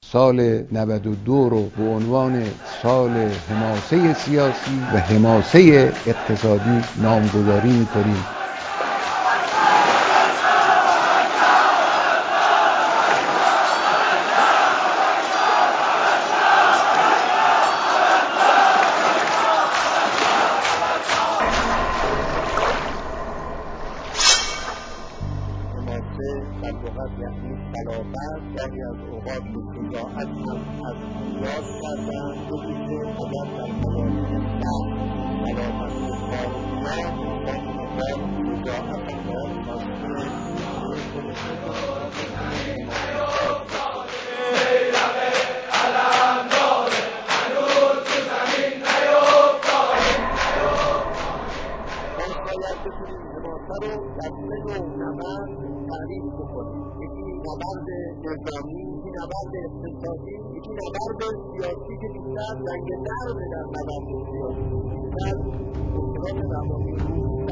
سال 92 رو به عنوان سال حماسه سیاسی و حماسه اقتصادی نامگذاری می‌کنیم. در لغت یعنی صلابت، گاهی از اوقات به شجاعت هم از یاد کردن، بگیشه اگر در مواقع صلابت و کارگاه با شجاعت هم تعریف بکنیم. یکی نبرد نظامی، یکی نبرد اقتصادی، یکی نبرد سیاسی که بیشتر جنگ درد در نبرد سیاسی بیشتر اصطلاح روانی روز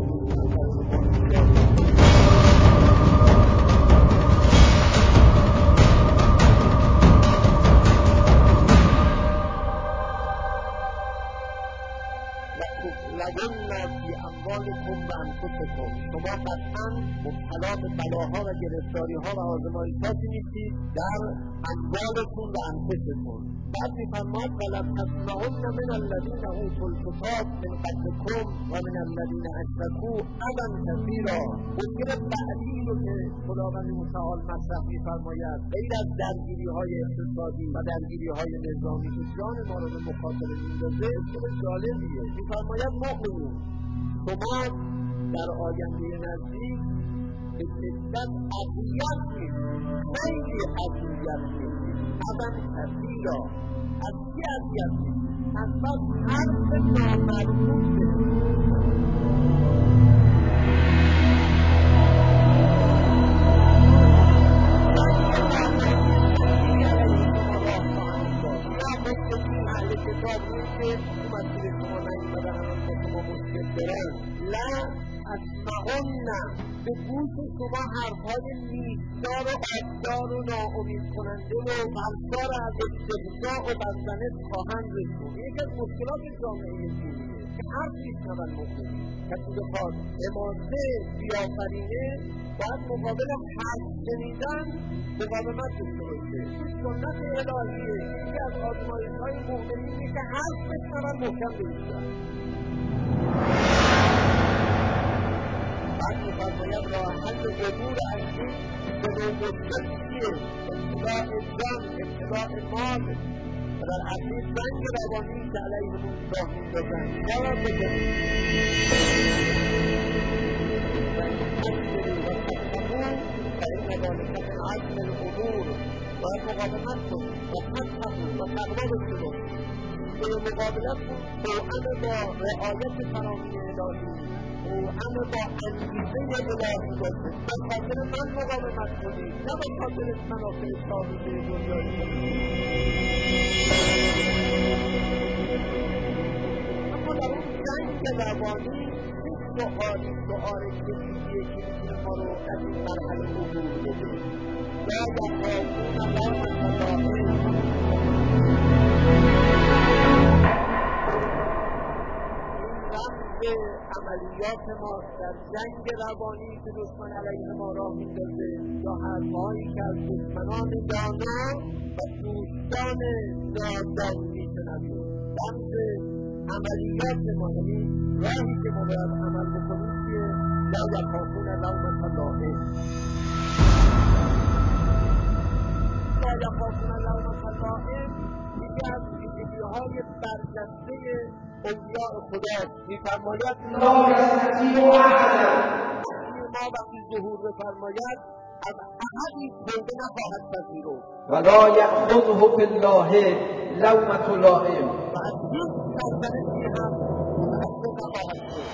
لگن فی اموالکم و انفسکم، شما قطعا مبتلا به بلاها و گرفتاریها و آزمایشاتی نیستید در اموالکم و انفسکم. بعد می‌فرماید ولا تسمعن من الذین اوتوا الکتاب من قبلکم و من الذین اشرکوا اذی کثیرا. مشکل بعدی رو که خداوند متعال مطرح می‌فرماید غیر از درگیری‌های اقتصادی و درگیری‌های نظامی که جان ما رو به مخاطره می‌اندازه، مشکل جالبیه. می‌فرماید مؤمنون شما در آینده نزدیک به شدت اذیت می‌شید، خیلی اذیت می‌شید. اذی کثیرا. از چی اذیت می‌شید؟ از بس حرف نامربوط به گوش شما حرفهای نیستار و آبدار و ناامید کننده و برسار از استهزاء و بزدنش خواهند رسید. یکی از مشکلات جامعه دینیه که حرف میشنون مؤمنین. کسی بخواد حماسه بیافرینه باید مقابل حرف شنیدن مقاومت داشته باشه. سنت الهیه یکی از آزمایش‌های مؤمنینه که حرف بشنون محکم بایستند. باید راه حل عبور از این جنوب‌الشرقیه، ابتلاع جان، ابتلاع مال و در اصلی جنگ روانی که علیهمون راه می‌اندازند باید بکنیم و این تصبروا و تتقوا فإن ذلک من عزم الامور. باید مقاومت کنیم و تتقوا و تقوا داشته باشیم که به مقابلتون توأم با رعایت فرامین الهی، توأم با انگیزه الهی باشه. به خاطر من مقاومت کنید، نه به خاطر منافع سابقه دنیایی کنید. اما در اون جنگ روانی یک شعار کلیدیه که میتونه ما رو در این مرحله عبور بده. لا یخافون لومة لائم. عملیات ما در جنگ روانی که دشمن علیه ما راه می‌اندازه یا حرف‌هایی که از دشمنان دانا و دوستان نادان می‌شنویم، رمز عملیات ما، یعنی راهی که ما باید عمل بکنیم چیه؟ لا یخافون لومة لائم. لا یخافون لومة لائم یکی از ویژگی‌های برجسته اولیاء خدا می‌فرماید لا یستطیع احد. ما وقتی ظهور بفرماید از احدی توبه نخواهد پذیرفت. ولا یأخذه فی الله لومة لائم. و از هیچ سرزنشی هم تأثیر نخواهد شد.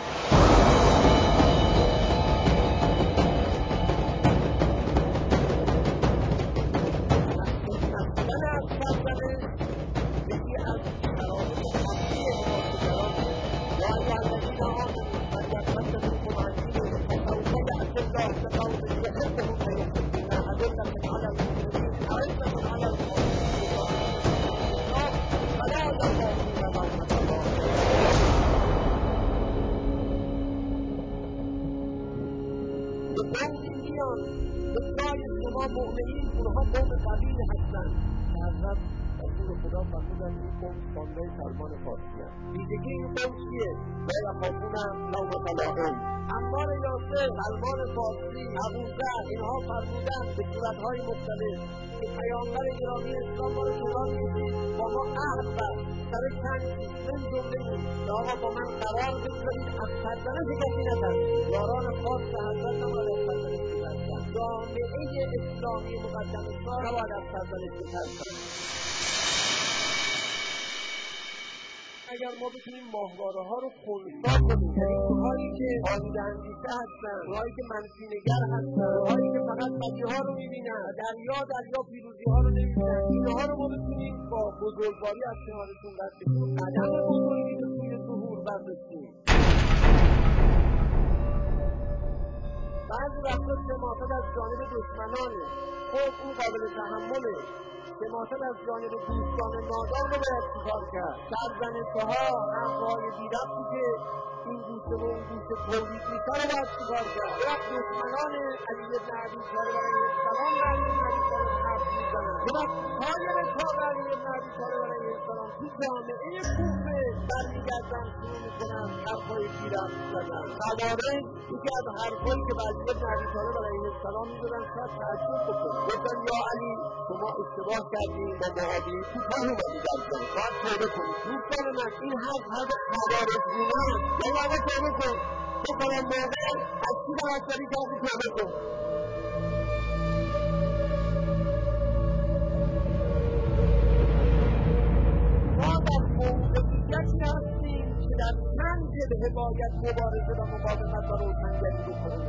مؤمنین اونها قوم قوی هستند که حضرت رسول خدا فرمودن این قوم خانده سلمان فارسی هست. ویژگی این قوم چیه؟ لا یخافون لومة لائم. عمار یاسر، سلمان فارسی، ابوذر، اینها فرمودن به صورتهای مختلف که پیامبر گرامی اسلام ما رو کنار می‌گذارید، با ما عهد بست، سر چند من جمله بود که آقا با من قرار بگذارید از سرزنش کسی نترسید. یاران خاص حضرت نباید از سرزنش بترسند. جامعه اسلامی مقدم اسلام نباید از سرزنش بترسند. اگر ما بتونیم ماهواره‌ها رو خنثی کنیم، یعنی اونهایی که آلوده‌اندیشه هستن، اونهایی که منفی‌نگر هستن، اونهایی که فقط بدی‌ها رو می‌بینن، دریا پیروزی‌ها رو نمی‌بینن، اینها رو ما بتونیم با بزرگواری از کنارشون رد بشیم، عدم بزرگی به سوی ظهور برداشتیم. بعضی وقتا شماتت از جانب دشمنانه، خب اون قابل تحمله. شماتت از جانب دوستان نادان رو باید چیکار کرد؟ سرزنش‌ها، حرف‌های بی‌ربطی که این گوشه و اون گوشه تولید میشه رو باید چیکار کرد؟ وقت دشمنان علی بن ابی طالب علیه السلام به علی بن ابی طالب حرف میزنن، وقت طالب علی بن ابی طالب علیه السلام تو جامعه کوفه برمیگردن شروع میکنن حرف‌های بی‌ربط زدن. خوارج یکی از حرفایی که به علی بن ابی طالب علیه السلام میزدن شاید تعجب بکنه، گفتن یا علی شما اشتباه کردیم با معاویه کوتاه اومدی در جنگ، باید توبه کنید. دوستان من این حرف خوارجگونه است. یا آقا توبه کن، تو فلان موقع از چی براسری کردی توبه کن. ما در موقعیتی هستیم که در چند جبهه باید مبارزه و مقاومت و روشنگری بکنیم.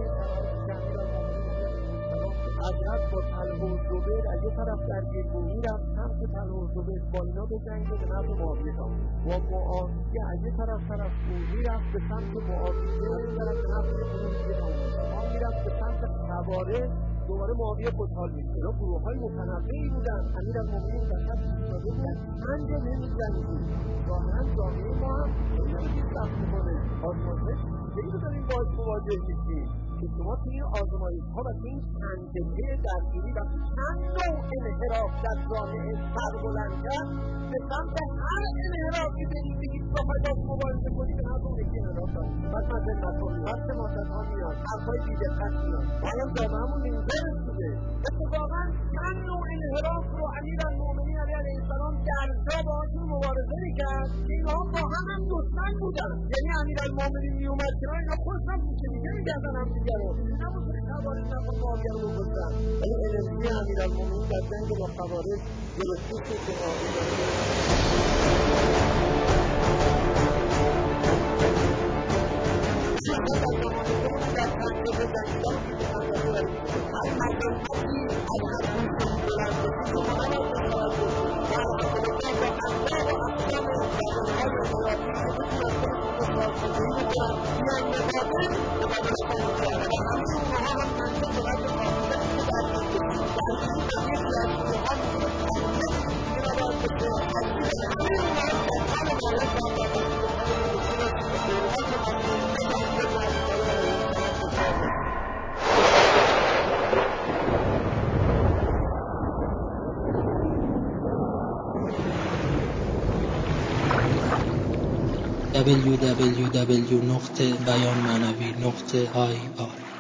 حضرت با طلحه و زبیر از یه طرف درگیر بود، میرفت سمت طلحه و زبیر با اینا بجنگه به نفع معاویه تام. با معاویه از یه طرف بود، میرفت به سمت معاویه از این طرف به نفع معاویه تام. ما میرفت به سمت خوارج، دوباره معاویه خوشحال میشه. اینا گروه‌های متنوعی بودن. امیرالمومنین در خط ایستاده بودن، چند جبهه می‌جنگید. ظاهراً جامعه ما هم خیلی سخت می‌کنه. آزمایش‌های چیزی رو داریم باهاش مواجه میشیم که شما توی این آزمایش‌ها و توی این چند جبهه درگیری و چند نوع انحراف در جامعه سر بلند کرد، به سمت هر انحرافی برید بگید بخواید باش مبارزه کنید، به هر اون یکی انحراف دارید. پس مذلت‌ها میاد، پس شماتت‌ها میاد، حرف‌های بی‌دقت میاد. حالا جامعه‌مون اینجا رسیده. اتفاقاً چند نوع انحراف رو امیرالمومنین علیه السلام در جا باهاشون مبارزه می‌کرد که اینها با هم دشمن بودن. یعنی امیرالمومنین میومد که اینا خوشم میشه دیگه می‌گردن هم دیگه رو. نبود که خوارج نبود معاویه رو بکشتن. ولی انرژی امیرالمومنین در جنگ با خوارج گرفته شد که www.bayanmanavi.ir